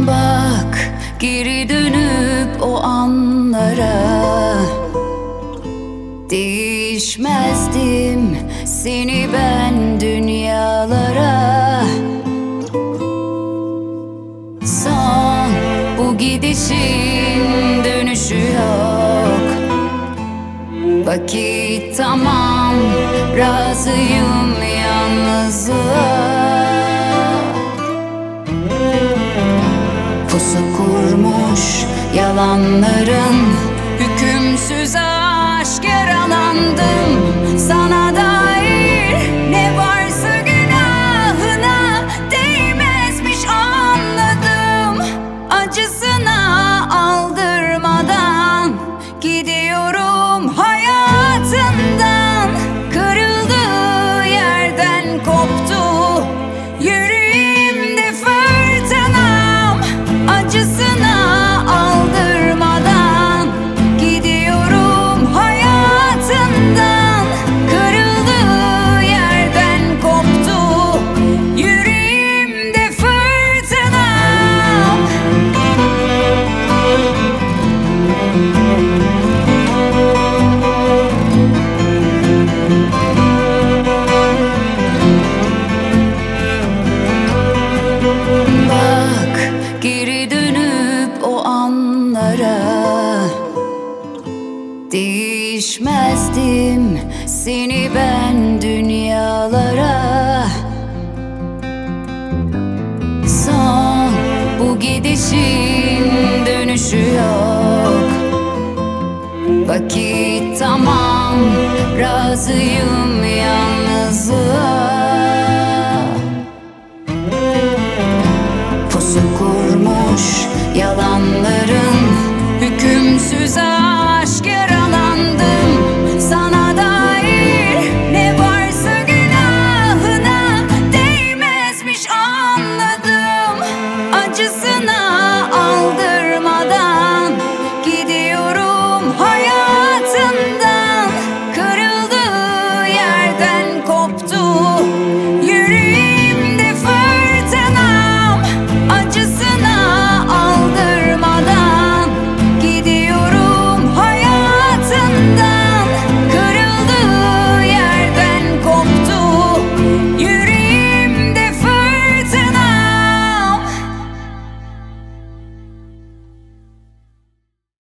Bak geri dönüp o anlara, değişmezdim seni ben dünyalara. Son bu gidişin dönüşü yok. Vakit tamam, razıyım yalnızlığa. Pusu kurmuş yalanların, hükümsüz aşk yaralandım. Sana dair ne varsa günahına değmezmiş anladım. Acısına aldırmadan gidiyorum hayatından. Kırıldığı yerden koptu yüreğimde fırtınam. Acısına aldırmadan gidiyorum hayatından. Kırıldığı yerden koptu yüreğimde fırtınam. Bak geri dönüp o anlara, değişmezdim seni ben dünyalara. Son bu gidişin dönüşü yok. Vakit tamam, razıyım yalnızlığa. Pusu kurmuş yalanların,